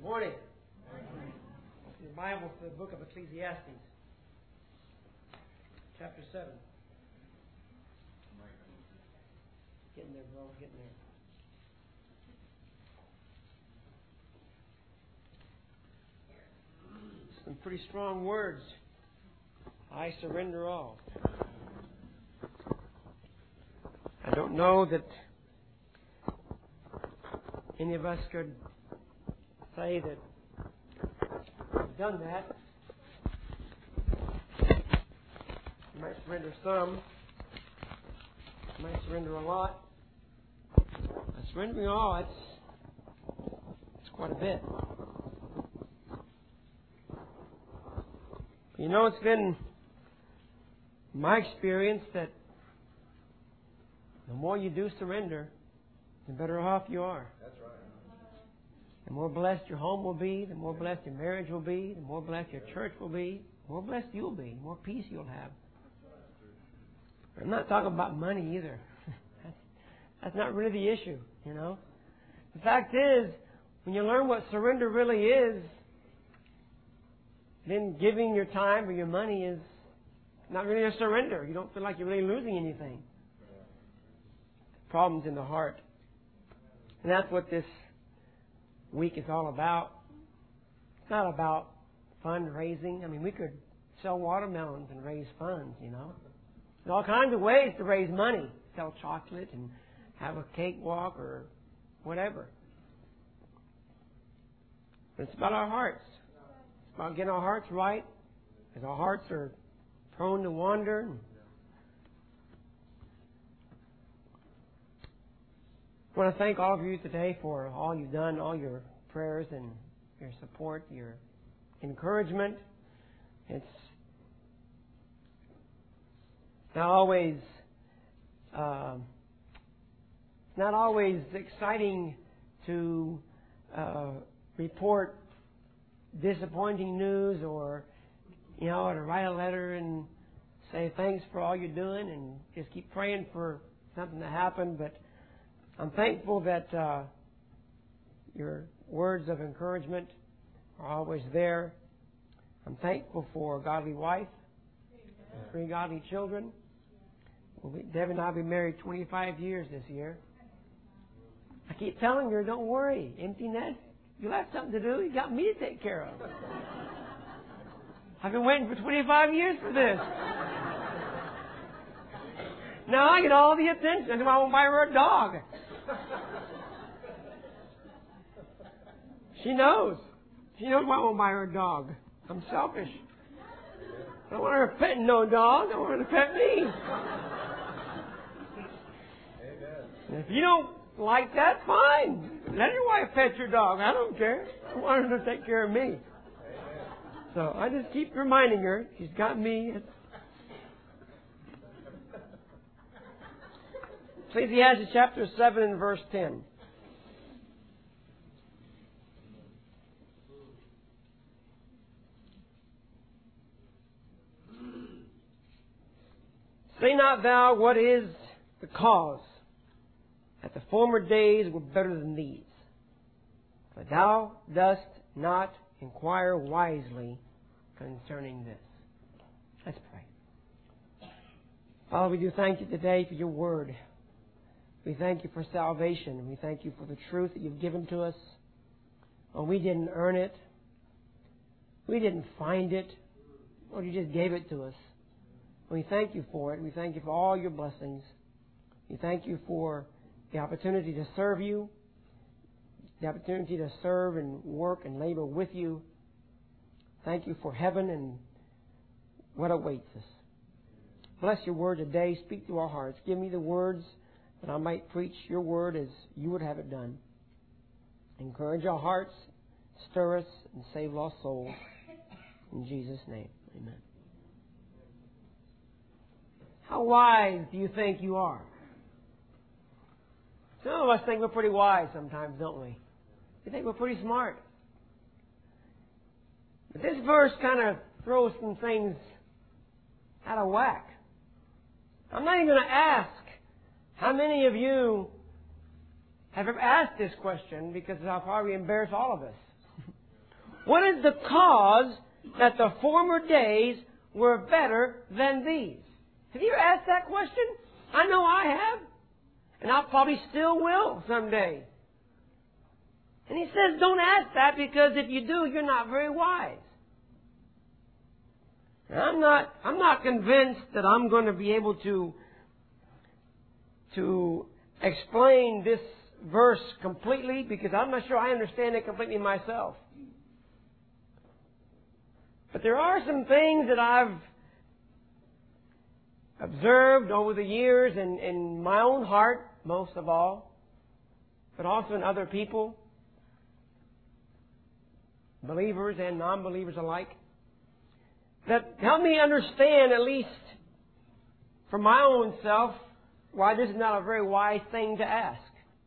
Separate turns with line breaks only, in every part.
Morning. Your Bible to the book of Ecclesiastes, chapter 7. Getting there, bro. Getting there. Some pretty strong words. I surrender all. I don't know that any of us could say that we've done that. You might surrender some. You might surrender a lot. But surrendering all, it's quite a bit. You know, it's been my experience that the more you do surrender, the better off you are.
That's right.
The more blessed your home will be, the more blessed your marriage will be, the more blessed your church will be, the more blessed you'll be, the more peace you'll have. I'm not talking about money either. That's not really the issue, you know. The fact is, when you learn what surrender really is, then giving your time or your money is not really a surrender. You don't feel like you're really losing anything. Problems in the heart. And that's what this week is all about. It's not about fundraising. I mean, we could sell watermelons and raise funds, you know. There's all kinds of ways to raise money. Sell chocolate and have a cakewalk or whatever. But it's about our hearts. It's about getting our hearts right, because our hearts are prone to wander. I want to thank all of you today for all you've done, all your prayers and your support, your encouragement. It's not always exciting to report disappointing news, or to write a letter and say thanks for all you're doing and just keep praying for something to happen. But I'm thankful that your words of encouragement are always there. I'm thankful for a godly wife and 3 godly children. Deb and I will be married 25 years this year. I keep telling her, don't worry, empty nest. You'll have something to do. You got me to take care of. I've been waiting for 25 years for this. Now I get all the attention. That's why I won't buy her a dog. She knows. She knows why I won't buy her a dog. I'm selfish. I don't want her petting no dog. I want her to pet me. If you don't like that, fine. Let your wife pet your dog. I don't care. I want her to take care of me. So I just keep reminding her. She's got me. Ecclesiastes chapter 7 and verse 10. Say not thou, what is the cause that the former days were better than these? For thou dost not inquire wisely concerning this. Let's pray. Father, we do thank you today for your word. We thank you for salvation. We thank you for the truth that you've given to us. Oh, we didn't earn it. We didn't find it. Lord, you just gave it to us. We thank you for it. We thank you for all your blessings. We thank you for the opportunity to serve you, the opportunity to serve and work and labor with you. Thank you for heaven and what awaits us. Bless your word today. Speak to our hearts. Give me the words that I might preach your word as you would have it done. Encourage our hearts, stir us, and save lost souls. In Jesus' name, amen. How wise do you think you are? Some of us think we're pretty wise sometimes, don't we? We think we're pretty smart. But this verse kind of throws some things out of whack. I'm not even going to ask how many of you have ever asked this question, because I'll probably embarrass all of us. What is the cause that the former days were better than these? Have you ever asked that question? I know I have. And I probably still will someday. And he says, don't ask that, because if you do, you're not very wise. And I'm not convinced that I'm going to be able to explain this verse completely, because I'm not sure I understand it completely myself. But there are some things that I've observed over the years in my own heart, most of all, but also in other people, believers and non-believers alike, that help me understand, at least for my own self, why this is not a very wise thing to ask.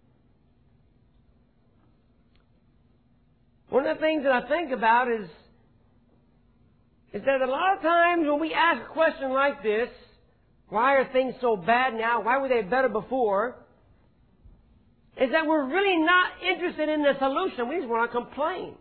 One of the things that I think about is that a lot of times when we ask a question like this, why are things so bad now? Why were they better before? Is that we're really not interested in the solution. We just want to complain.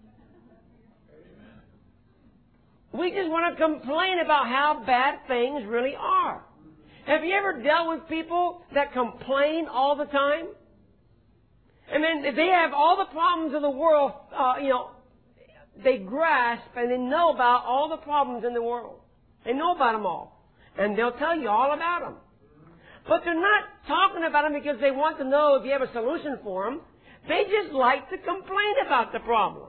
We just want to complain about how bad things really are. Have you ever dealt with people that complain all the time? I mean, they have all the problems of the world, they grasp and they know about all the problems in the world. They know about them all. And they'll tell you all about them. But they're not talking about them because they want to know if you have a solution for them. They just like to complain about the problems.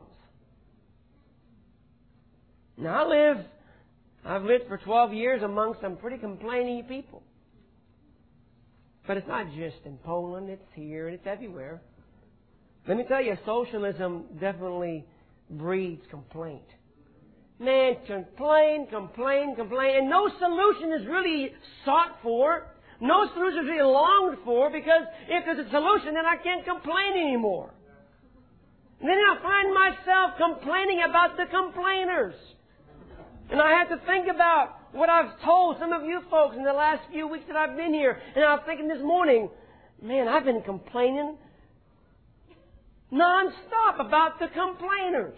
Now, I've lived for 12 years among some pretty complaining people. But it's not just in Poland, it's here, and it's everywhere. Let me tell you, socialism definitely breeds complaint. Man, complain, and no solution is really sought for. No solution is really longed for, because if there's a solution, then I can't complain anymore. And then I find myself complaining about the complainers. And I have to think about what I've told some of you folks in the last few weeks that I've been here. And I was thinking this morning, man, I've been complaining non-stop about the complainers.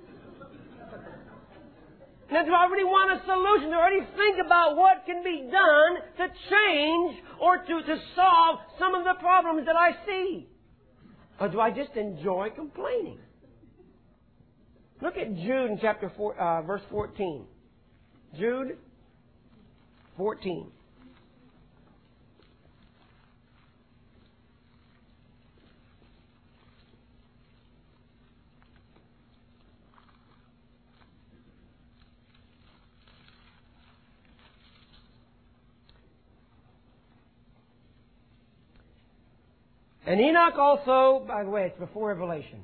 Now, do I really want a solution? Do I already think about what can be done to change or to solve some of the problems that I see? Or do I just enjoy complaining? Look at Jude in chapter 4, verse 14. Jude 14. And Enoch also, by the way, it's before Revelation.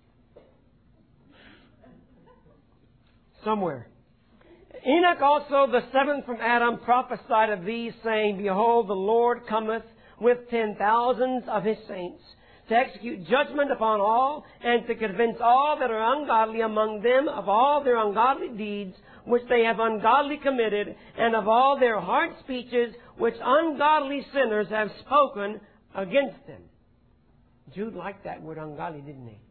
Somewhere. Enoch also, the seventh from Adam, prophesied of these, saying, Behold, the Lord cometh with 10,000s of His saints, to execute judgment upon all, and to convince all that are ungodly among them of all their ungodly deeds, which they have ungodly committed, and of all their hard speeches, which ungodly sinners have spoken against them. Jude liked that word ungodly, didn't he?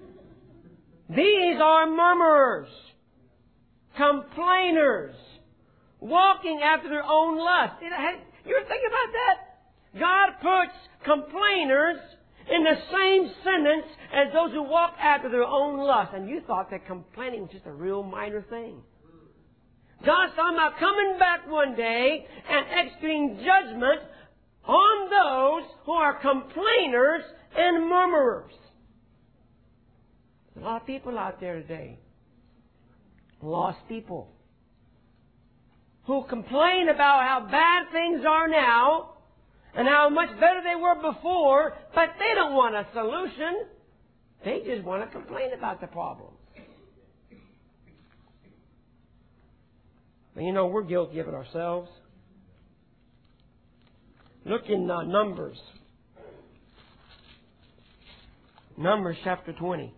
These are murmurers, complainers, walking after their own lust. You ever think about that? God puts complainers in the same sentence as those who walk after their own lust. And you thought that complaining was just a real minor thing. God's talking about coming back one day and executing judgment on those who are complainers and murmurers. There's a lot of people out there today, lost people, who complain about how bad things are now and how much better they were before, but they don't want a solution. They just want to complain about the problems. And we're guilty of it ourselves. Look in Numbers. Numbers chapter 20.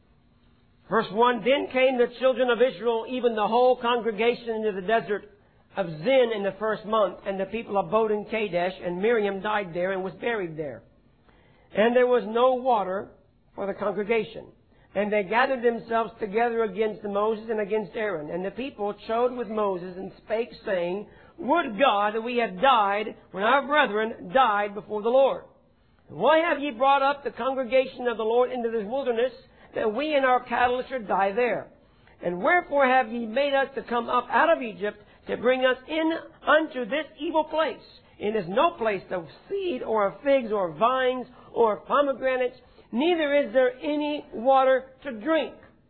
Verse 1, Then came the children of Israel, even the whole congregation, into the desert of Zin in the first month, and the people abode in Kadesh, and Miriam died there and was buried there. And there was no water for the congregation. And they gathered themselves together against Moses and against Aaron. And the people chode with Moses and spake, saying, Would God that we had died when our brethren died before the Lord. Why have ye brought up the congregation of the Lord into this wilderness, that we and our cattle should die there? And wherefore have ye made us to come up out of Egypt, to bring us in unto this evil place? It is no place of seed, or of figs, or of vines, or of pomegranates, neither is there any water to drink.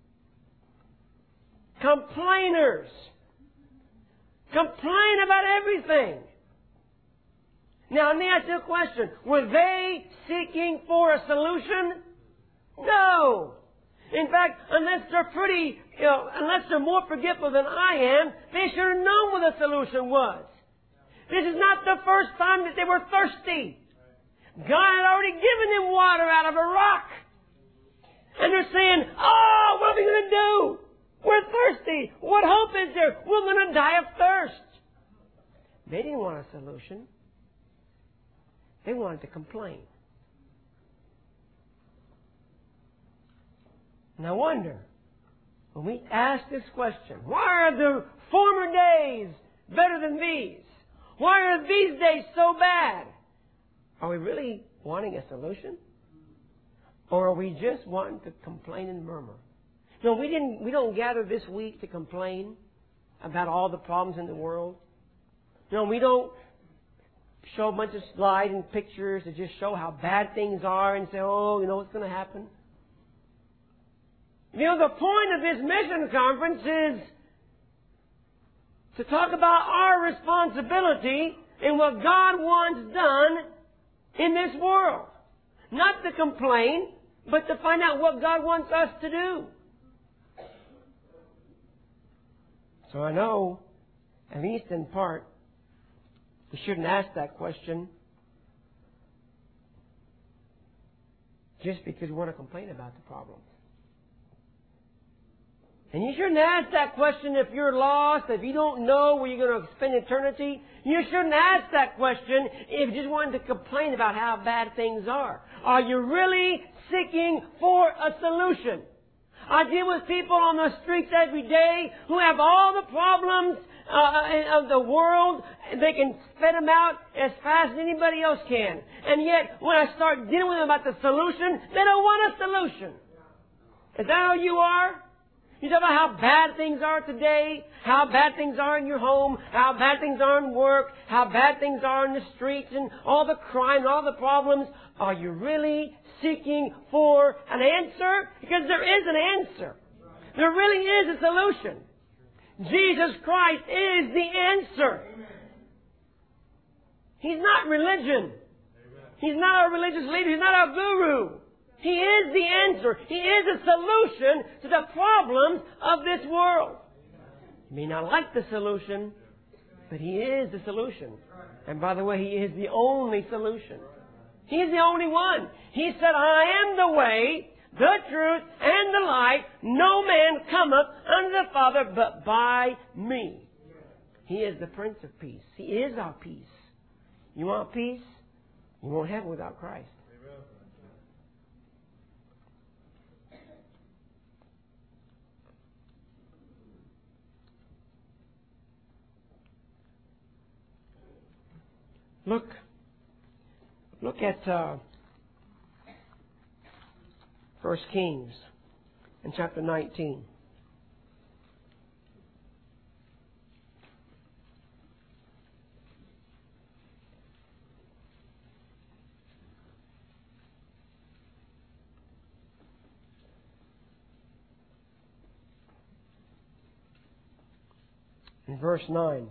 Complainers. Complain about everything. Now, let me ask you a question. Were they seeking for a solution? No. In fact, unless they're more forgetful than I am, they should have known what the solution was. This is not the first time that they were thirsty. God had already given them water out of a rock. And they're saying, oh, what are we going to do? We're thirsty. What hope is there? We're going to die of thirst. They didn't want a solution. They wanted to complain. And I wonder, when we ask this question, why are the former days better than these? Why are these days so bad? Are we really wanting a solution? Or are we just wanting to complain and murmur? No, we don't gather this week to complain about all the problems in the world. No, we don't show a bunch of slides and pictures to just show how bad things are and say, oh, you know what's going to happen? You know, the point of this mission conference is to talk about our responsibility in what God wants done in this world. Not to complain, but to find out what God wants us to do. So I know, at least in part, we shouldn't ask that question just because we want to complain about the problem. And you shouldn't ask that question if you're lost, if you don't know where you're going to spend eternity. You shouldn't ask that question if you just wanted to complain about how bad things are. Are you really seeking for a solution? I deal with people on the streets every day who have all the problems of the world. They can spit them out as fast as anybody else can. And yet, when I start dealing with them about the solution, they don't want a solution. Is that how you are? You talk about how bad things are today, how bad things are in your home, how bad things are in work, how bad things are in the streets, and all the crime, and all the problems. Are you really seeking for an answer? Because there is an answer. There really is a solution. Jesus Christ is the answer. He's not religion. He's not our religious leader. He's not our guru. He is the answer. He is a solution to the problems of this world. You may not like the solution, but He is the solution. And by the way, He is the only solution. He's the only one. He said, I am the way, the truth, and the life. No man cometh unto the Father but by me. He is the Prince of Peace. He is our peace. You want peace? You won't have it without Christ. Look at 1 Kings in chapter 19. In verse 9.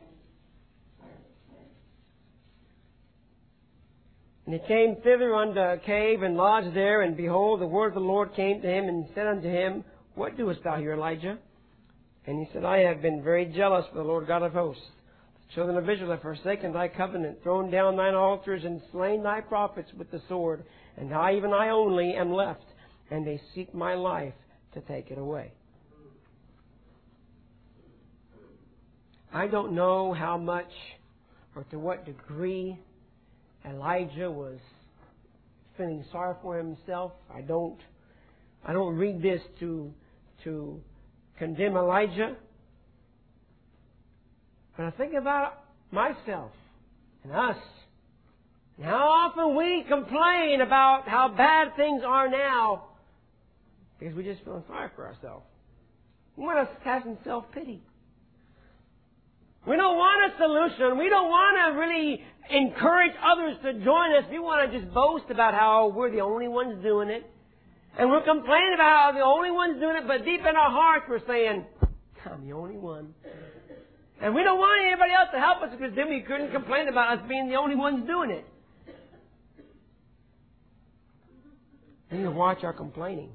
And he came thither unto a cave and lodged there, and behold, the word of the Lord came to him and said unto him, What doest thou here, Elijah? And he said, I have been very jealous for the Lord God of hosts. The children of Israel have forsaken thy covenant, thrown down thine altars, and slain thy prophets with the sword. And even I only am left, and they seek my life to take it away. I don't know how much or to what degree Elijah was feeling sorry for himself. I don't read this to condemn Elijah. But I think about myself and us. And how often we complain about how bad things are now because we just feel sorry for ourselves. We want us to have some self-pity. We don't want a solution. We don't want to really encourage others to join us. We want to just boast about how we're the only ones doing it. And we're complaining about how the only ones doing it, but deep in our hearts we're saying, I'm the only one. And we don't want anybody else to help us because then we couldn't complain about us being the only ones doing it. And you watch our complaining.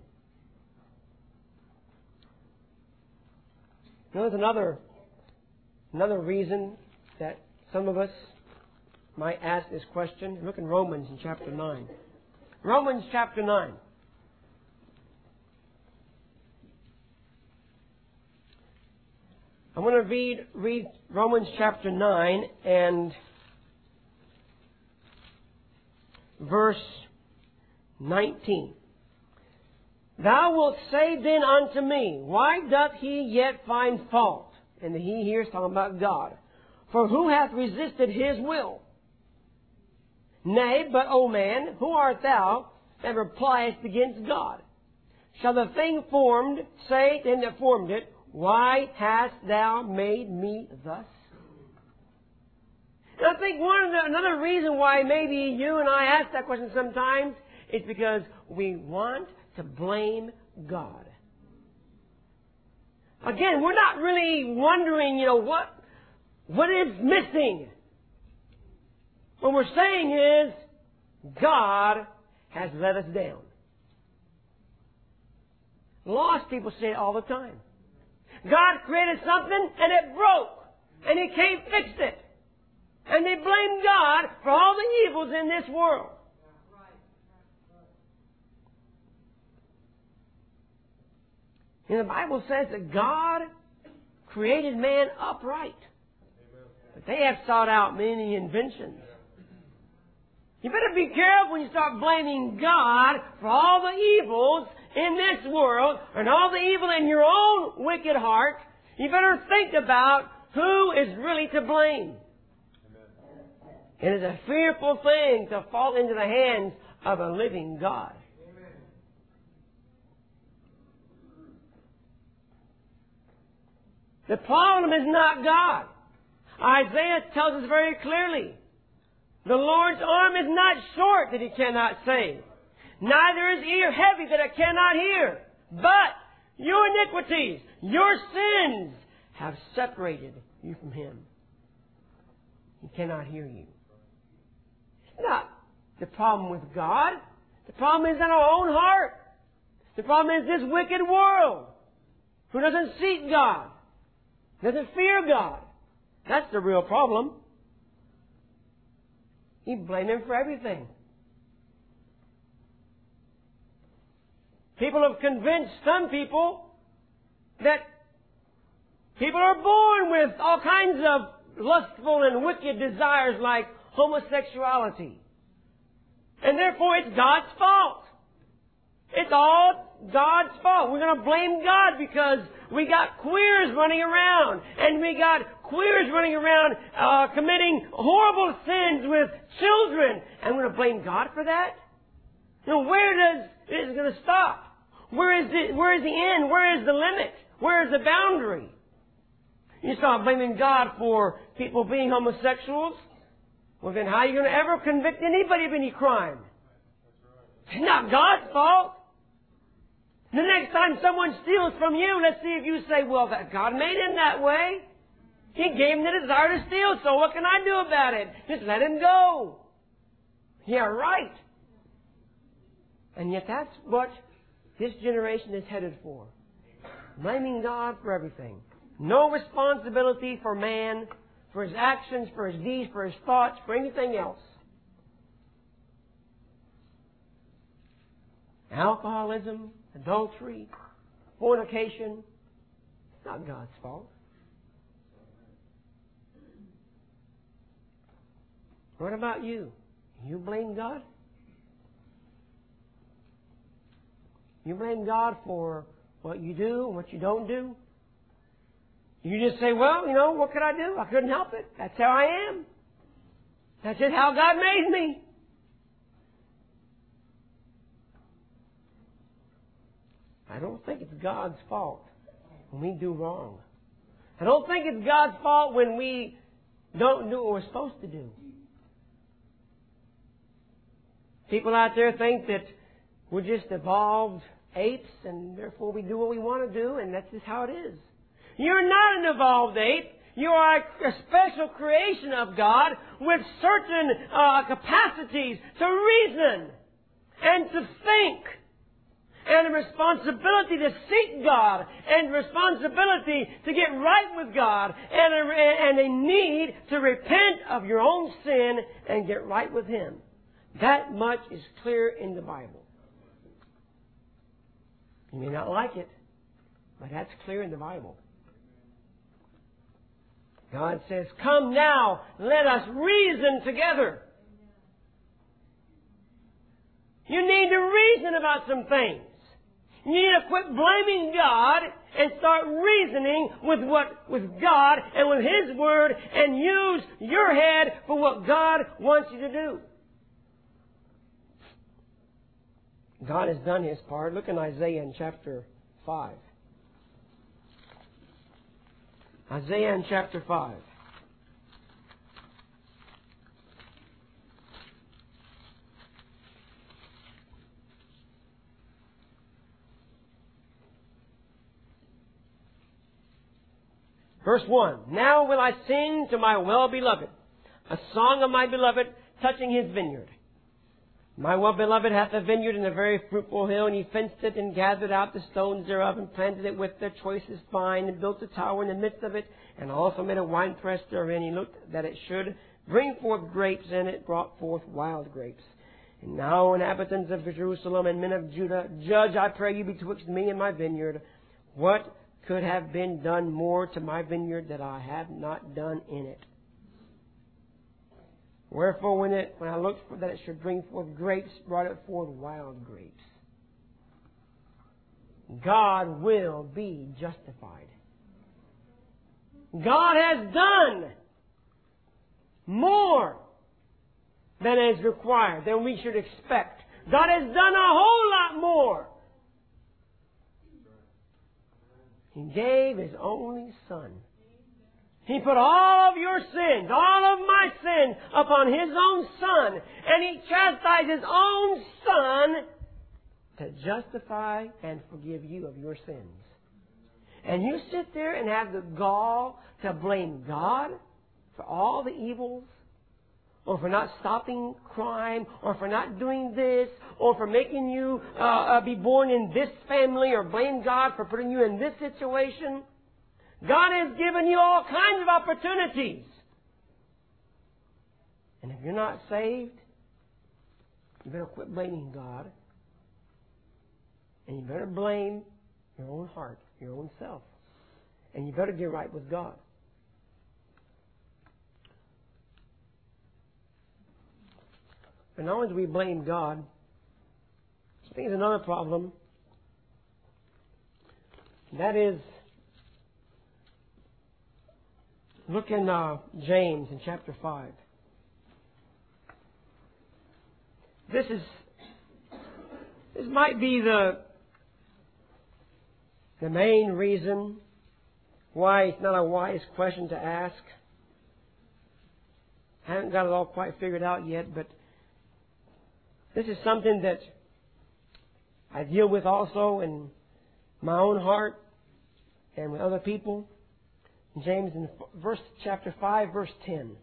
There's another reason that some of us might ask this question. Look in Romans in chapter 9. Romans chapter 9. I want to read Romans chapter 9 and verse 19. Thou wilt say then unto me, why doth he yet find fault? And the he here is talking about God. For who hath resisted his will? Nay, but, O man, who art thou that repliest against God? Shall the thing formed say to him that formed it, why hast thou made me thus? And I think another reason why maybe you and I ask that question sometimes is because we want to blame God. Again, we're not really wondering, what is missing. What we're saying is, God has let us down. Lost people say it all the time. God created something and it broke. And He can't fix it. And they blame God for all the evils in this world. And the Bible says that God created man upright. But they have sought out many inventions. You better be careful when you start blaming God for all the evils in this world and all the evil in your own wicked heart. You better think about who is really to blame. It is a fearful thing to fall into the hands of a living God. The problem is not God. Isaiah tells us very clearly, the Lord's arm is not short that He cannot save, neither is ear heavy that it cannot hear. But your iniquities, your sins have separated you from Him. He cannot hear you. It's not the problem with God. The problem is in our own heart. The problem is this wicked world who doesn't seek God, doesn't fear God. That's the real problem. You blame Him for everything. People have convinced some people that people are born with all kinds of lustful and wicked desires like homosexuality. And therefore it's God's fault. It's all God's fault. We're going to blame God because we got queers running around. And we got queers running around committing horrible sins with children. And we're going to blame God for that? Where is it going to stop? Where is the end? Where is the limit? Where is the boundary? You start blaming God for people being homosexuals? Well, then how are you going to ever convict anybody of any crime? It's not God's fault. The next time someone steals from you, let's see if you say, well, that God made him that way. He gave him the desire to steal, so what can I do about it? Just let him go. Yeah, right. And yet that's what this generation is headed for. Blaming God for everything. No responsibility for man, for his actions, for his deeds, for his thoughts, for anything else. Alcoholism, adultery, fornication, it's not God's fault. What about you? You blame God? You blame God for what you do and what you don't do? You just say, well, what could I do? I couldn't help it. That's how I am. That's just how God made me. I don't think it's God's fault when we do wrong. I don't think it's God's fault when we don't do what we're supposed to do. People out there think that we're just evolved apes and therefore we do what we want to do and that's just how it is. You're not an evolved ape. You are a special creation of God with certain capacities to reason and to think, and a responsibility to seek God, and a responsibility to get right with God, and a need to repent of your own sin and get right with Him. That much is clear in the Bible. You may not like it, but that's clear in the Bible. God says, come now, let us reason together. You need to reason about some things. You need to quit blaming God and start reasoning with God and with His Word and use your head for what God wants you to do. God has done His part. Look in Isaiah in chapter 5. Isaiah in chapter 5. Verse 1. Now will I sing to my well-beloved, a song of my beloved touching his vineyard. My well-beloved hath a vineyard in a very fruitful hill, and he fenced it and gathered out the stones thereof, and planted it with the choicest vine, and built a tower in the midst of it, and also made a winepress therein. He looked that it should bring forth grapes, and it brought forth wild grapes. And now, inhabitants of Jerusalem and men of Judah, judge, I pray you, betwixt me and my vineyard. What could have been done more to my vineyard that I have not done in it? Wherefore, when I looked for that it should bring forth grapes, brought it forth wild grapes. God will be justified. God has done more than is required, than we should expect. God has done a whole lot more. He gave His only Son. He put all of your sins, all of my sins, upon His own Son. And He chastised His own Son to justify and forgive you of your sins. And you sit there and have the gall to blame God for all the evils, or for not stopping crime, or for not doing this, or for making you be born in this family, or blame God for putting you in this situation. God has given you all kinds of opportunities. And if you're not saved, you better quit blaming God. And you better blame your own heart, your own self. And you better get right with God. But not only do we blame God, I think there's another problem. That is, look in James in chapter 5. This might be the main reason why it's not a wise question to ask. I haven't got it all quite figured out yet, but this is something that I deal with also in my own heart and with other people. James in chapter 5, verse 10.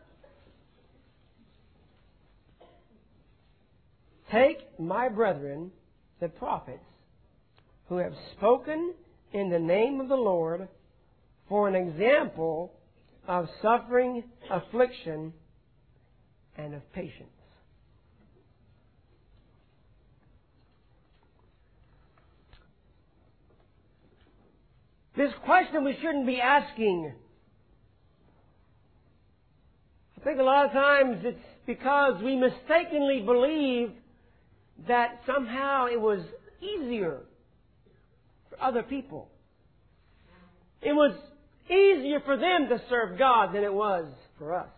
Take my brethren, the prophets, who have spoken in the name of the Lord, for an example of suffering, affliction, and of patience. This question we shouldn't be asking. I think a lot of times it's because we mistakenly believe that somehow it was easier for other people. It was easier for them to serve God than it was for us.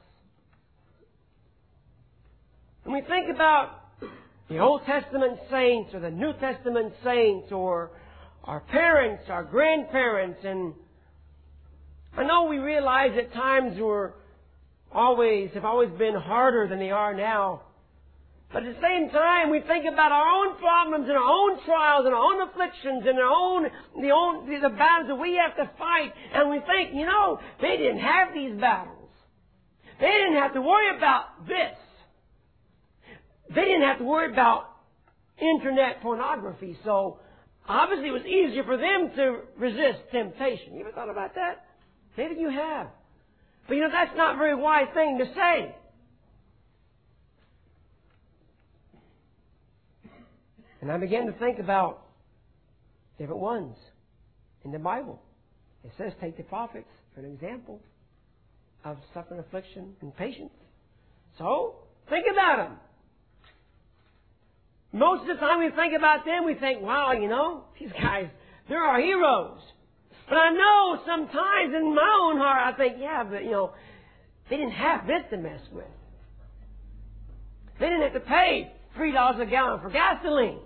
When we think about the Old Testament saints or the New Testament saints or our parents, our grandparents, and I know we realize that times have always been harder than they are now. But at the same time, we think about our own problems and our own trials and our own afflictions and the battles that we have to fight. And we think, they didn't have these battles. They didn't have to worry about this. They didn't have to worry about internet pornography. So obviously it was easier for them to resist temptation. You ever thought about that? Maybe you have. But that's not a very wise thing to say. And I began to think about different ones in the Bible. It says take the prophets for an example of suffering, affliction, and patience. So, think about them. Most of the time we think about them, we think, wow, these guys, they're our heroes. But I know sometimes in my own heart, I think, yeah, but, they didn't have this to mess with. They didn't have to pay $3 a gallon for gasoline.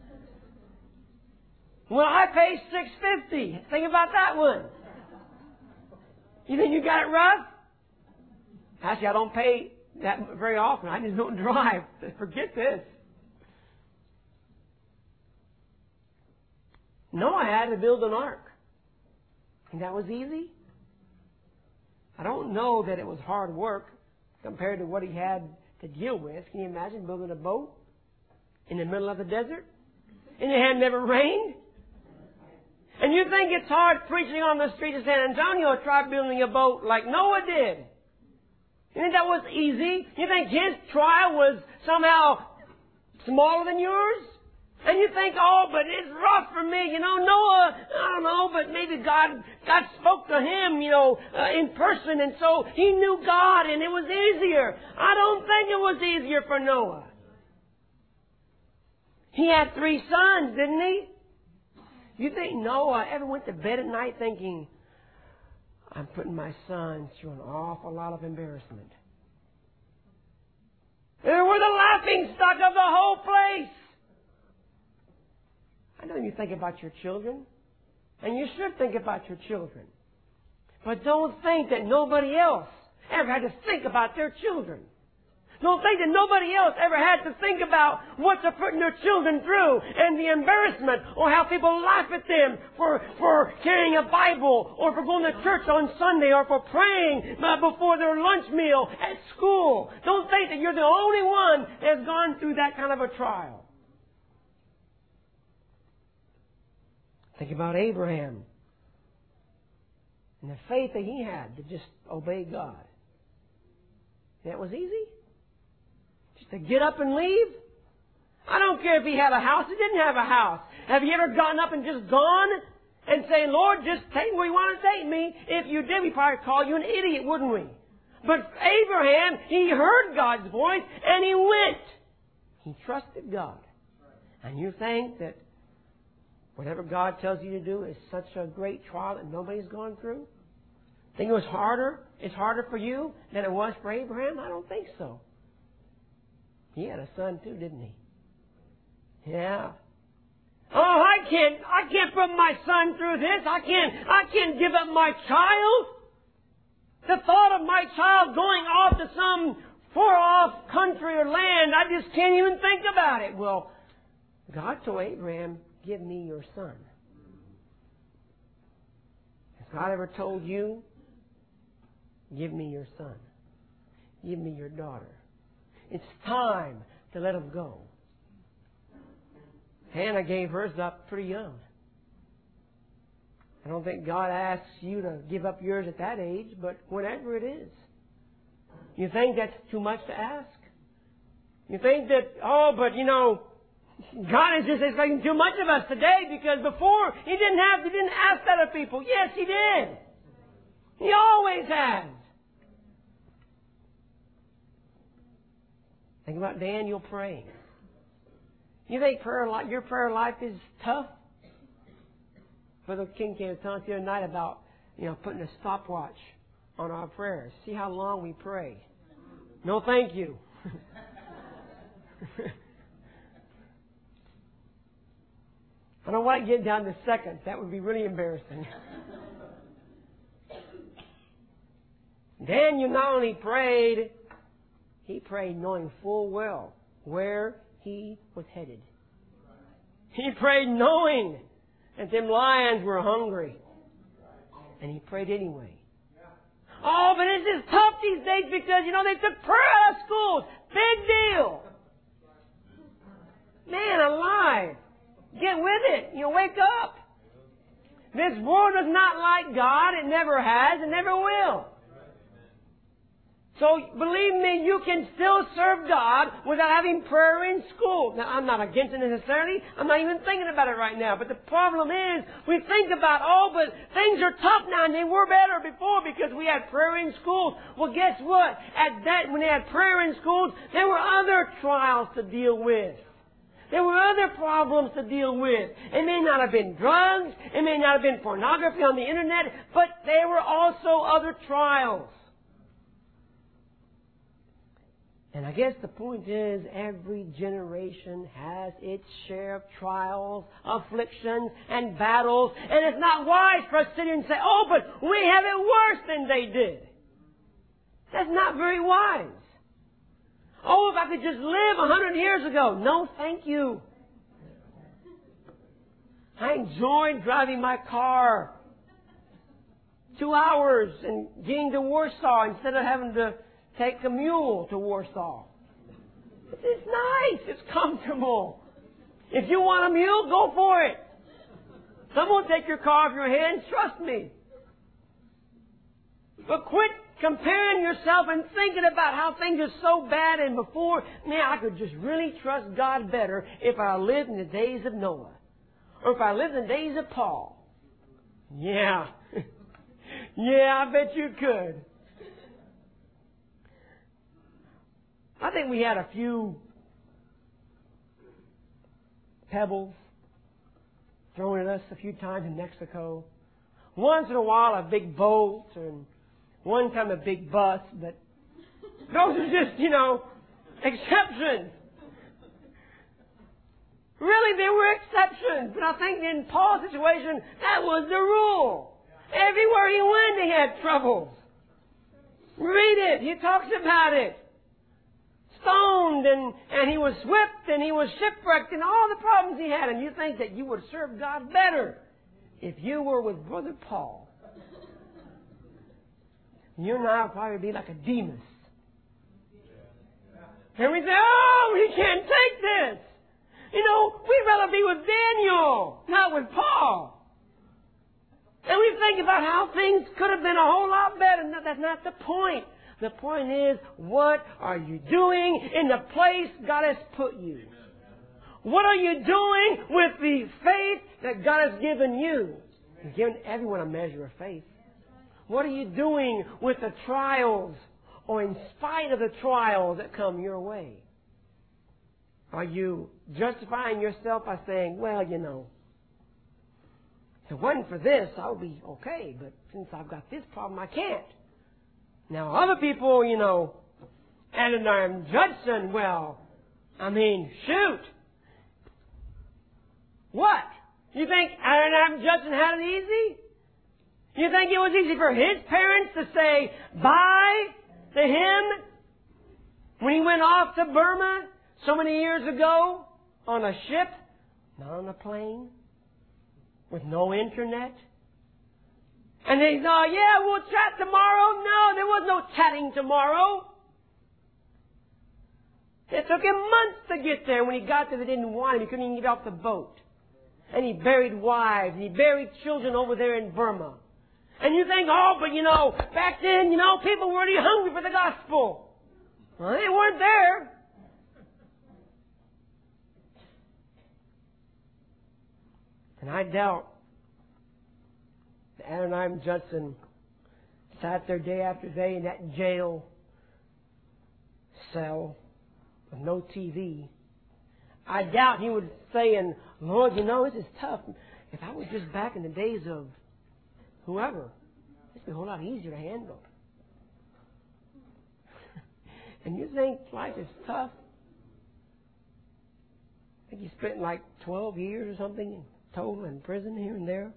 Well, I pay $6.50. Think about that one. You think you got it rough? Actually, I don't pay that very often. I just don't drive. Forget this. Noah had to build an ark. And that was easy? I don't know that it was hard work compared to what he had to deal with. Can you imagine building a boat in the middle of the desert? And it had never rained? And you think it's hard preaching on the streets of San Antonio, try building a boat like Noah did? You think that was easy? You think his trial was somehow smaller than yours? And you think, but it's rough for me. Noah, I don't know, but maybe God spoke to him, in person, and so he knew God, and it was easier. I don't think it was easier for Noah. He had 3 sons, didn't he? You think Noah ever went to bed at night thinking, I'm putting my sons through an awful lot of embarrassment? They were the laughing stock of the whole place. I know you think about your children, and you should think about your children. But don't think that nobody else ever had to think about their children. Don't think that nobody else ever had to think about what they're putting their children through and the embarrassment or how people laugh at them for carrying a Bible or for going to church on Sunday or for praying before their lunch meal at school. Don't think that you're the only one that's gone through that kind of a trial. Think about Abraham and the faith that he had to just obey God. That was easy? Just to get up and leave? I don't care if he had a house. He didn't have a house. Have you ever gotten up and just gone and say, Lord, just take me where you want to take me? If you did, we'd probably call you an idiot, wouldn't we? But Abraham, he heard God's voice and he went. He trusted God. And you think that whatever God tells you to do is such a great trial that nobody's gone through? Think it was harder? It's harder for you than it was for Abraham? I don't think so. He had a son too, didn't he? Yeah. Oh, I can't put my son through this. I can't give up my child. The thought of my child going off to some far-off country or land, I just can't even think about it. Well, God told Abraham, give me your son. Has God ever told you, give me your son? Give me your daughter. It's time to let them go. Hannah gave hers up pretty young. I don't think God asks you to give up yours at that age, but whatever it is. You think that's too much to ask? You think that, God is just expecting too much of us today because before He didn't ask that of people. Yes, He did. He always has. Think about Daniel praying. You think your prayer life is tough? Brother King came to tell us the other night about, putting a stopwatch on our prayers. See how long we pray. No, thank you. I don't want to get down to seconds. That would be really embarrassing. Daniel not only prayed, he prayed knowing full well where he was headed. He prayed knowing that them lions were hungry. And he prayed anyway. Oh, but this is tough these days because, they took prayer out of schools. Big deal. Man alive. Get with it. Wake up. This world is not like God. It never has and never will. So, believe me, you can still serve God without having prayer in school. Now, I'm not against it necessarily. I'm not even thinking about it right now. But the problem is, we think about, but things are tough now and they were better before because we had prayer in schools. Well, guess what? When they had prayer in schools, there were other trials to deal with. There were other problems to deal with. It may not have been drugs. It may not have been pornography on the internet. But there were also other trials. And I guess the point is every generation has its share of trials, afflictions, and battles. And it's not wise for us to sit here and say, but we have it worse than they did. That's not very wise. If I could just live 100 years ago. No, thank you. I enjoyed driving my car 2 hours and getting to Warsaw instead of having to take a mule to Warsaw. It's nice. It's comfortable. If you want a mule, go for it. Someone will take your car off your hands. Trust me. But quit comparing yourself and thinking about how things are so bad and before. Man, I could just really trust God better if I lived in the days of Noah. Or if I lived in the days of Paul. Yeah. Yeah, I bet you could. I think we had a few pebbles thrown at us a few times in Mexico. Once in a while a big boat and one time a big bus, but those are just, exceptions. Really, they were exceptions. But I think in Paul's situation, that was the rule. Everywhere he went, he had troubles. Read it. He talks about it. Stoned and he was whipped and he was shipwrecked and all the problems he had. And you think that you would serve God better if you were with Brother Paul. You and I would probably be like a Demas. And we say, we can't take this. We'd rather be with Daniel, not with Paul. And we think about how things could have been a whole lot better. No, that's not the point. The point is, what are you doing in the place God has put you? What are you doing with the faith that God has given you? He's given everyone a measure of faith. What are you doing with the trials or in spite of the trials that come your way? Are you justifying yourself by saying, if it wasn't for this, I would be okay, but since I've got this problem, I can't. Now, other people, Adoniram Judson, shoot. What? You think Adoniram Judson had it easy? You think it was easy for his parents to say bye to him when he went off to Burma so many years ago on a ship, not on a plane, with no internet? And they thought, we'll chat tomorrow. No, there was no chatting tomorrow. It took him months to get there. When he got there, they didn't want him. He couldn't even get off the boat. And he buried wives, and he buried children over there in Burma. And you think, back then, people were really hungry for the gospel. Well, they weren't there. And I doubt that Adoniram Judson sat there day after day in that jail cell with no TV, I doubt he would say, and Lord, you know, this is tough. If I was just back in the days of whoever, it'd be a whole lot easier to handle. And you think life is tough? I think he spent like 12 years or something in total in prison here and there.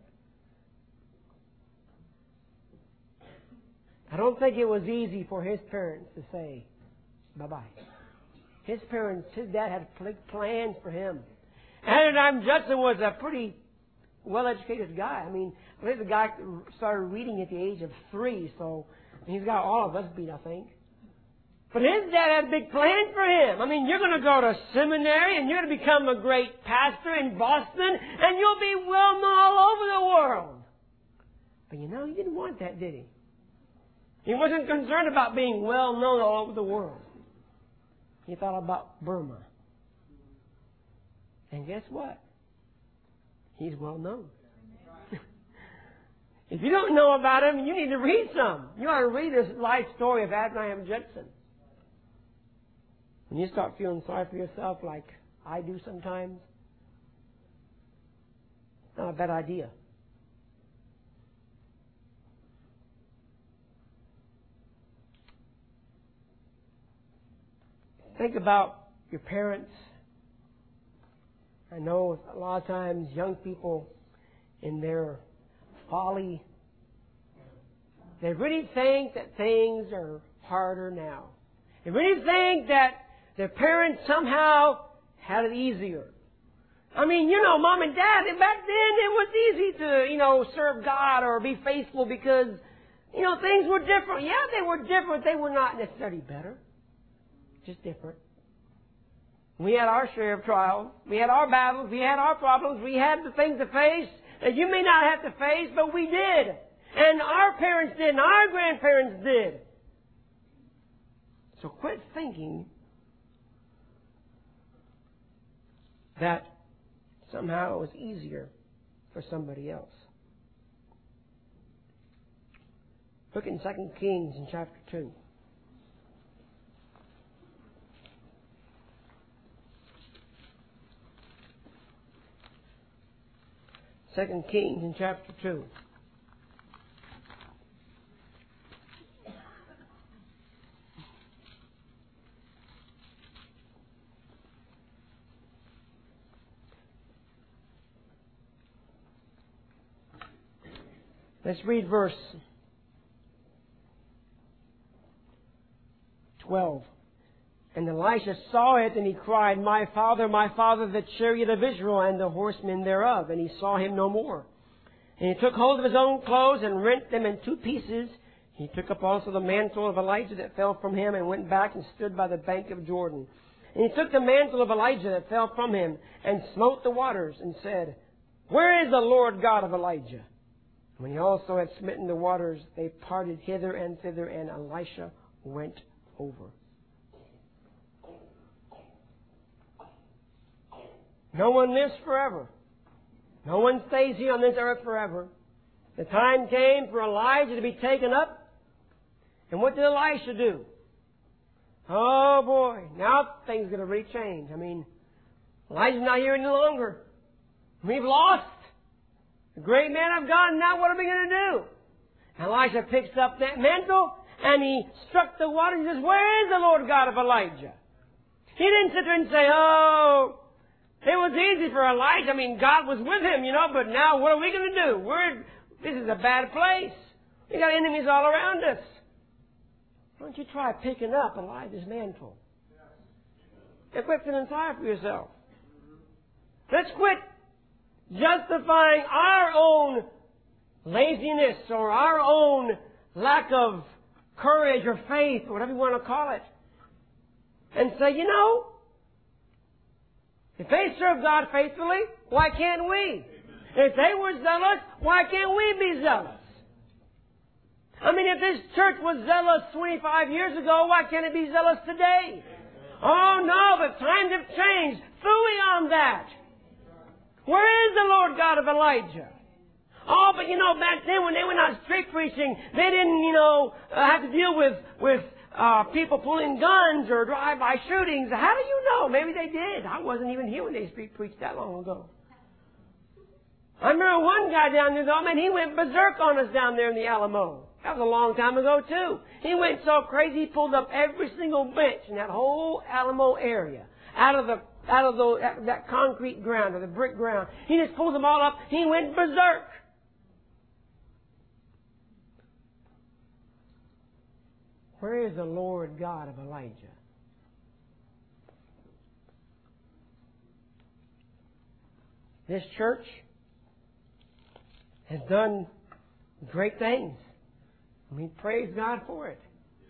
I don't think it was easy for his parents to say bye-bye. His parents, his dad had plans for him. And Judson was a pretty well-educated guy. I mean, I think the guy started reading at the age of 3, so he's got all of us beat, I think. But his dad had big plans for him. I mean, you're going to go to seminary and you're going to become a great pastor in Boston and you'll be well known all over the world. But you know, he didn't want that, did he? He wasn't concerned about being well known all over the world. He thought about Burma. And guess what? He's well known. If you don't know about him, you need to read some. You ought to read this life story of Abraham Judson. When you start feeling sorry for yourself like I do sometimes, it's not a bad idea. Think about your parents. I know a lot of times young people in their folly, they really think that things are harder now. They really think that their parents somehow had it easier. I mean, you know, Mom and Dad, back then it was easy to, serve God or be faithful because, things were different. Yeah, they were different. They were not necessarily better. Just different. We had our share of trials. We had our battles. We had our problems. We had the things to face that you may not have to face, but we did. And our parents did, and our grandparents did. So quit thinking that somehow it was easier for somebody else. Look in 2 Kings in chapter 2. 2 Kings in chapter 2. Let's read verse 12. And Elisha saw it, and he cried, my father, the chariot of Israel, and the horsemen thereof. And he saw him no more. And he took hold of his own clothes, and rent them in 2 pieces. He took up also the mantle of Elijah that fell from him, and went back and stood by the bank of Jordan. And he took the mantle of Elijah that fell from him, and smote the waters, and said, where is the Lord God of Elijah? When he also had smitten the waters, they parted hither and thither, and Elisha went over. No one lives forever. No one stays here on this earth forever. The time came for Elijah to be taken up. And what did Elisha do? Oh boy, now things are going to really change. I mean, Elijah's not here any longer. We've lost a great man of God. Now what are we going to do? Elisha picks up that mantle and he struck the water. He says, where is the Lord God of Elijah? He didn't sit there and say, oh, it was easy for Elijah. I mean, God was with him, but now what are we going to do? This is a bad place. We got enemies all around us. Why don't you try picking up Elijah's mantle? And quit feeling sorry for yourself. Let's quit justifying our own laziness or our own lack of courage or faith or whatever you want to call it. And say, if they serve God faithfully, why can't we? If they were zealous, why can't we be zealous? I mean, if this church was zealous 25 years ago, why can't it be zealous today? Oh no, but times have changed. Phooey on that. Where is the Lord God of Elijah? Oh, but back then when they went out street preaching, they didn't, have to deal with people pulling guns or drive-by shootings. How do you know? Maybe they did. I wasn't even here when they preached that long ago. I remember one guy down there, though, man, he went berserk on us down there in the Alamo. That was a long time ago, too. He went so crazy, he pulled up every single bench in that whole Alamo area out of that concrete ground or the brick ground. He just pulled them all up. He went berserk. Where is the Lord God of Elijah? This church has done great things. Praise God for it.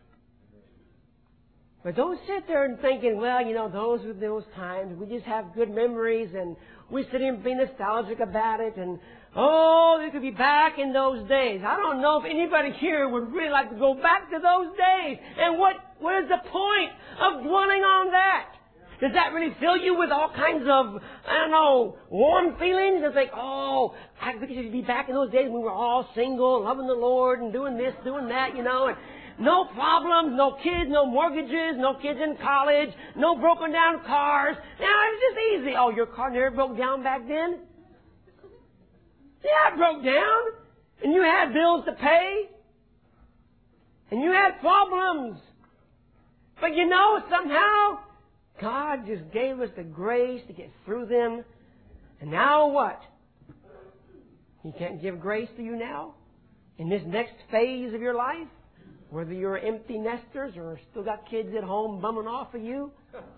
But don't sit there and thinking, well, those were those times. We just have good memories and we sit here and be nostalgic about it and, we could be back in those days. I don't know if anybody here would really like to go back to those days. And what is the point of dwelling on that? Does that really fill you with all kinds of, warm feelings? It's like, I could be back in those days when we were all single, loving the Lord and doing this, doing that, and no problems, no kids, no mortgages, no kids in college, no broken down cars. Now, it's just easy. Oh, your car never broke down back then? Yeah, it broke down. And you had bills to pay. And you had problems. But somehow, God just gave us the grace to get through them. And now what? He can't give grace to you now? In this next phase of your life? Whether you're empty nesters or still got kids at home bumming off of you?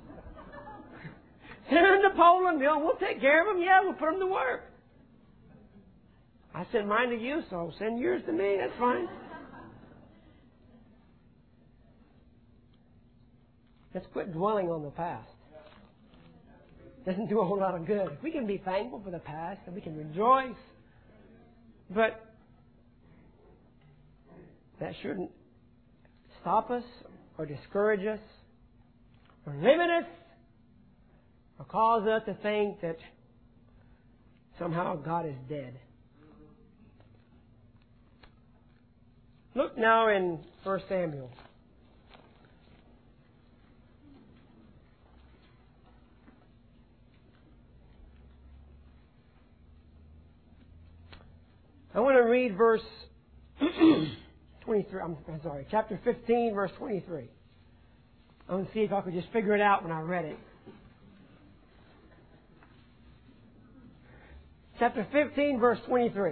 Send them to Poland. We'll take care of them. Yeah, we'll put them to work. I sent mine to you, so send yours to me. That's fine. Let's quit dwelling on the past. Doesn't do a whole lot of good. We can be thankful for the past and we can rejoice. But that shouldn't stop us or discourage us or limit us or cause us to think that somehow God is dead. Look now in 1 Samuel. I want to read verse 23. Chapter 15, verse 23. I want to see if I could just figure it out when I read it. Chapter 15, verse 23.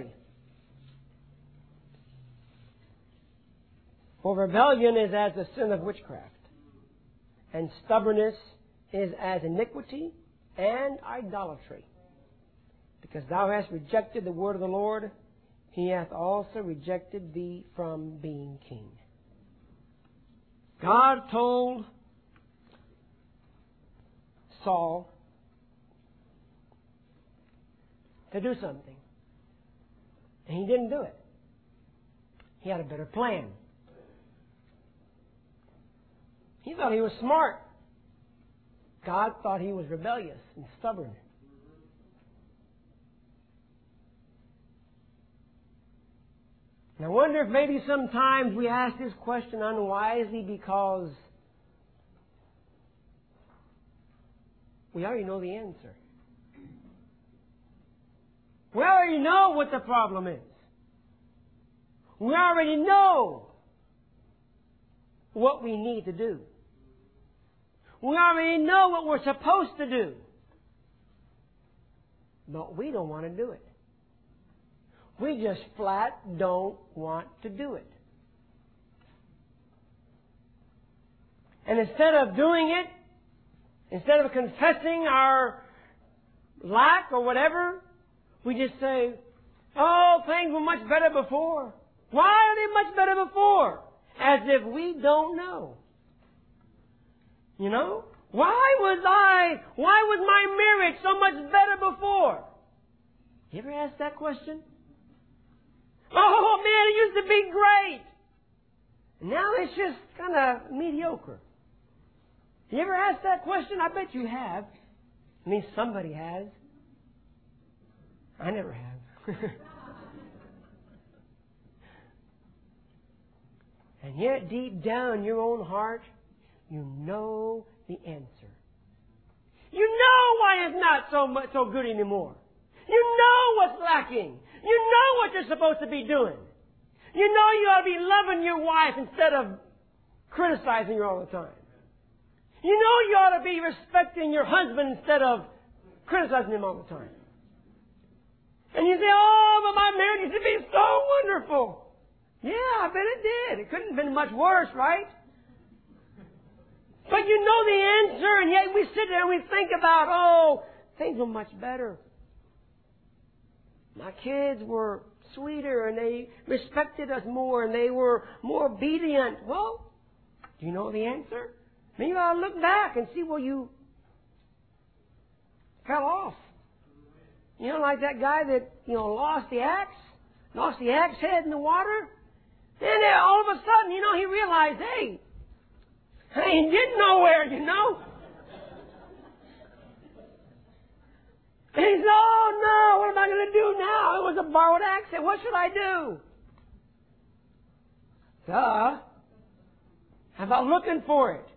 For rebellion is as the sin of witchcraft, and stubbornness is as iniquity and idolatry. Because thou hast rejected the word of the Lord, He hath also rejected thee from being king. God told Saul to do something, and he didn't do it. He had a better plan. He thought he was smart. God thought he was rebellious and stubborn. And I wonder if maybe sometimes we ask this question unwisely because we already know the answer. We already know what the problem is. We already know what we need to do. We already know what we're supposed to do. But we don't want to do it. We just flat don't want to do it. And instead of doing it, instead of confessing our lack or whatever, we just say, oh, things were much better before. Why are they much better before? As if we don't know. You know? Why was my marriage so much better before? You ever ask that question? Oh man, it used to be great. Now it's just kind of mediocre. You ever ask that question? I bet you have. I mean, somebody has. I never have. And yet deep down in your own heart, you know the answer. You know why it's not so good anymore. You know what's lacking. You know what you're supposed to be doing. You know you ought to be loving your wife instead of criticizing her all the time. You know you ought to be respecting your husband instead of criticizing him all the time. And you say, oh, but my marriage used to be so wonderful. Yeah, I bet it did. It couldn't have been much worse, right? But you know the answer, and yet we sit there and we think about, oh, things were much better. My kids were sweeter, and they respected us more, and they were more obedient. Well, do you know the answer? Maybe you ought to look back and see where you fell off. You know, like that guy that, lost the axe head in the water. Then all of a sudden, he realized, hey, I ain't getting nowhere, And he said, oh no, what am I going to do now? It was a borrowed axe head. What should I do? How about looking for it?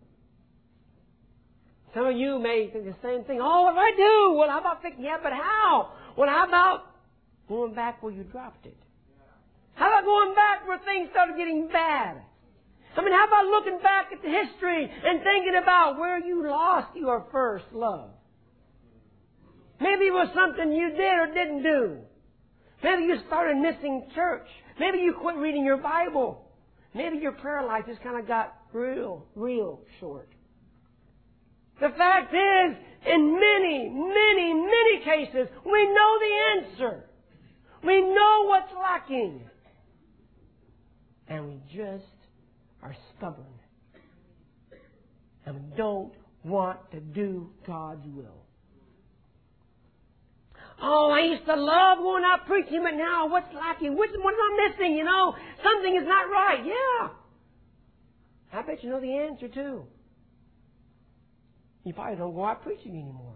Some of you may think the same thing. Oh, what do I do? Well, how about thinking, but how? Well, how about going back where you dropped it? How about going back where things started getting bad? How about looking back at the history and thinking about where you lost your first love? Maybe it was something you did or didn't do. Maybe you started missing church. Maybe you quit reading your Bible. Maybe your prayer life just kind of got real short. The fact is, in many cases, we know the answer. We know what's lacking. And we just are stubborn. And we don't want to do God's will. Oh, I used to love going out preaching, but now what's lacking? What am I missing? Something is not right. Yeah. I bet you know the answer too. You probably don't go out preaching anymore.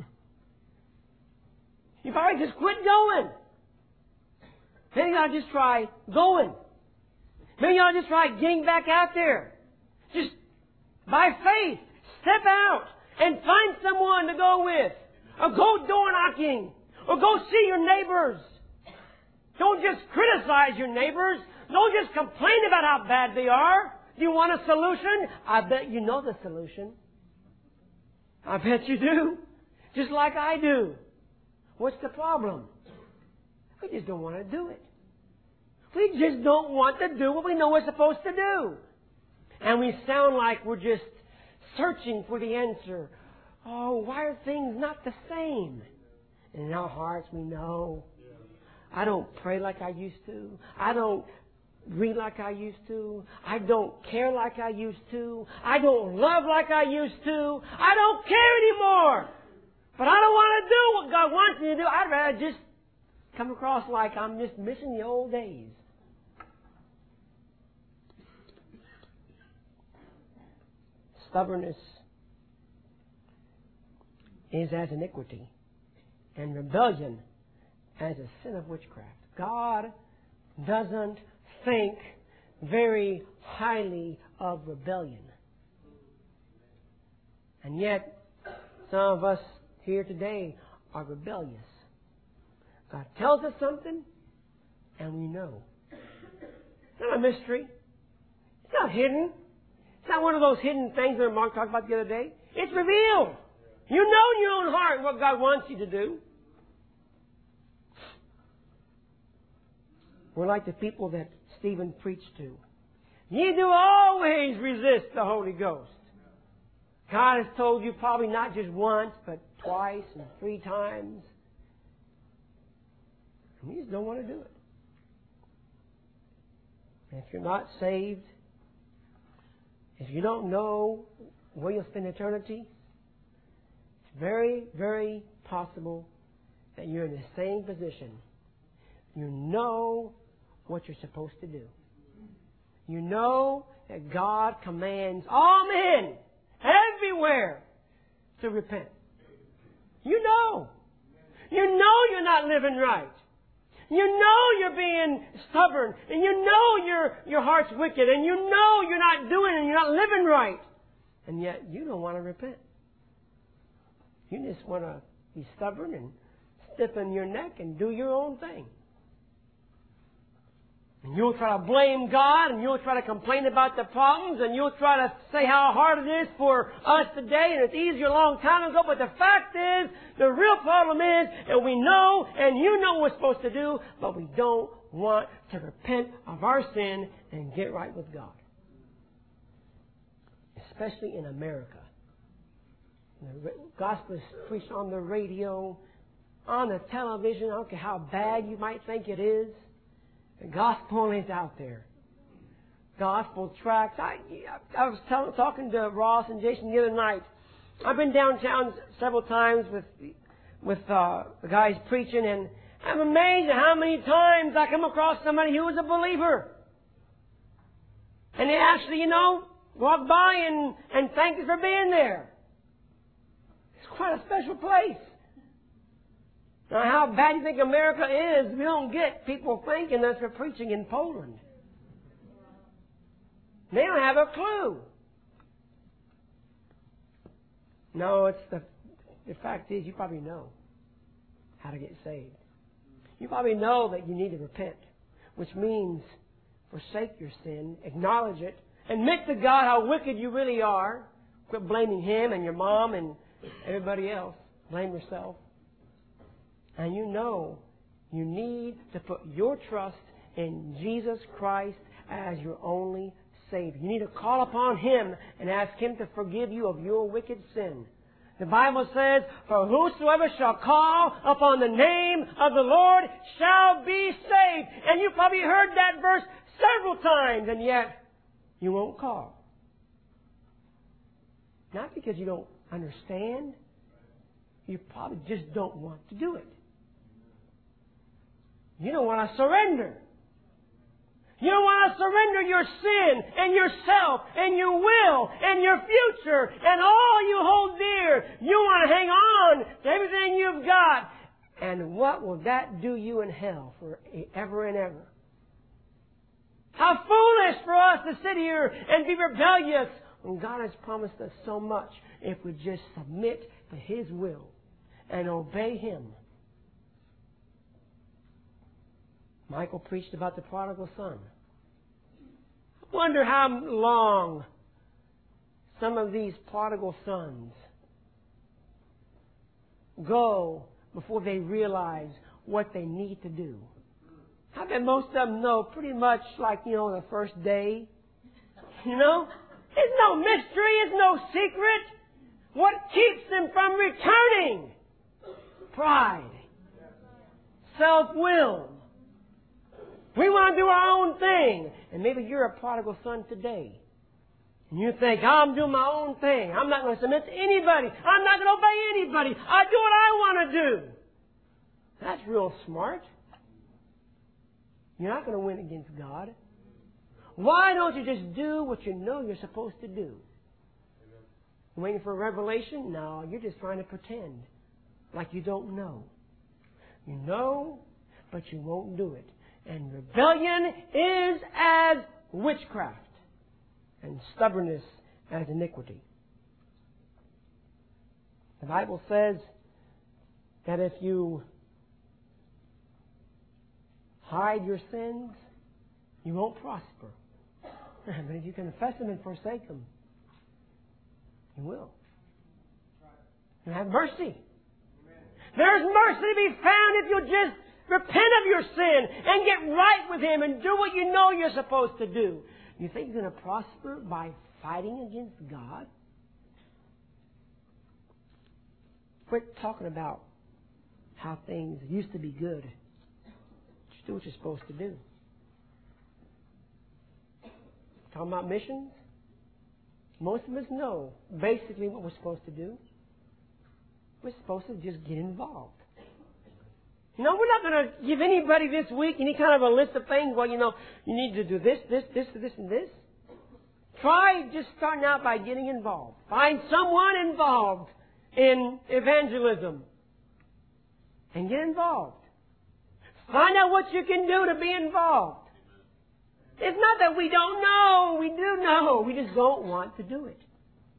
You probably just quit going. Maybe you ought to just try going. Maybe you ought to just try getting back out there. Just by faith, step out and find someone to go with. Or go door knocking. Or go see your neighbors. Don't just criticize your neighbors. Don't just complain about how bad they are. Do you want a solution? I bet you know the solution. I bet you do. Just like I do. What's the problem? We just don't want to do it. We just don't want to do what we know we're supposed to do. And we sound like we're just searching for the answer. Oh, why are things not the same? And in our hearts we know. I don't pray like I used to. I don't read like I used to. I don't care like I used to. I don't love like I used to. I don't care anymore. But I don't want to do what God wants me to do. I'd rather just come across like I'm just missing the old days. Stubbornness is as iniquity, and rebellion as a sin of witchcraft. God doesn't think very highly of rebellion. And yet, some of us here today are rebellious. God tells us something, and we know. It's not a mystery. It's not hidden. It's not one of those hidden things that Mark talked about the other day. It's revealed. You know in your own heart what God wants you to do. We're like the people that Stephen preached to. Ye do always resist the Holy Ghost. God has told you probably not just once, but twice and 3 times. And you just don't want to do it. And if you're not saved, if you don't know where you'll spend eternity, it's very, very possible that you're in the same position. You know what you're supposed to do. You know that God commands all men everywhere to repent. You know. You know you're not living right. You know you're being stubborn, and you know your heart's wicked, and you know you're not doing and you're not living right. And yet you don't want to repent. You just want to be stubborn and stiffen your neck and do your own thing. And you'll try to blame God, and you'll try to complain about the problems, and you'll try to say how hard it is for us today, and it's easier a long time ago. But the fact is, the real problem is, and we know, and you know what we're supposed to do, but we don't want to repent of our sin and get right with God. Especially in America. The gospel is preached on the radio, on the television. I don't care how bad you might think it is. The gospel is out there. Gospel tracts. I was talking to Ross and Jason the other night. I've been downtown several times with the guys preaching, and I'm amazed at how many times I come across somebody who is a believer. And they actually, walk by and thank you for being there. It's quite a special place. Now, how bad do you think America is? We don't get people thanking us for preaching in Poland. They don't have a clue. No, the fact is, you probably know how to get saved. You probably know that you need to repent, which means forsake your sin, acknowledge it, admit to God how wicked you really are. Quit blaming Him and your mom and everybody else. Blame yourself. And you know you need to put your trust in Jesus Christ as your only Savior. You need to call upon Him and ask Him to forgive you of your wicked sin. The Bible says, "For whosoever shall call upon the name of the Lord shall be saved." And you probably heard that verse several times, and yet you won't call. Not because you don't understand. You probably just don't want to do it. You don't want to surrender. You don't want to surrender your sin and yourself and your will and your future and all you hold dear. You want to hang on to everything you've got. And what will that do you in hell forever and ever? How foolish for us to sit here and be rebellious when God has promised us so much if we just submit to His will and obey Him. Michael preached about the prodigal son. I wonder how long some of these prodigal sons go before they realize what they need to do. I bet most of them know pretty much like, the first day. It's no mystery. It's no secret. What keeps them from returning? Pride. Self-will. We want to do our own thing. And maybe you're a prodigal son today. And you think, I'm doing my own thing. I'm not going to submit to anybody. I'm not going to obey anybody. I do what I want to do. That's real smart. You're not going to win against God. Why don't you just do what you know you're supposed to do? You're waiting for a revelation? No, you're just trying to pretend like you don't know. You know, but you won't do it. And rebellion is as witchcraft, and stubbornness as iniquity. The Bible says that if you hide your sins, you won't prosper. But if you confess them and forsake them, you will. You have mercy. There's mercy to be found if you just repent of your sin and get right with Him and do what you know you're supposed to do. You think you're going to prosper by fighting against God? Quit talking about how things used to be good. Just do what you're supposed to do. Talking about missions? Most of us know basically what we're supposed to do. We're supposed to just get involved. We're not going to give anybody this week any kind of a list of things. Well, you need to do this, and this. Try just starting out by getting involved. Find someone involved in evangelism and get involved. Find out what you can do to be involved. It's not that we don't know. We do know. We just don't want to do it.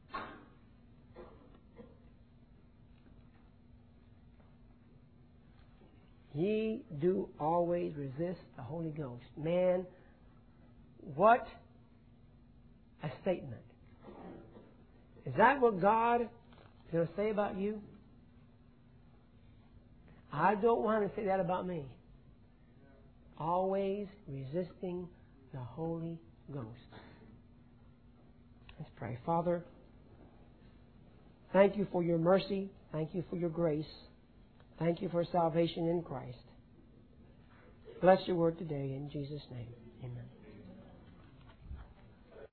Ye do always resist the Holy Ghost. Man, what a statement. Is that what God is going to say about you? I don't want to say that about me. Always resisting the Holy Ghost. Let's pray. Father, thank you for your mercy. Thank you for your grace. Thank you for salvation in Christ. Bless your word today in Jesus' name. Amen.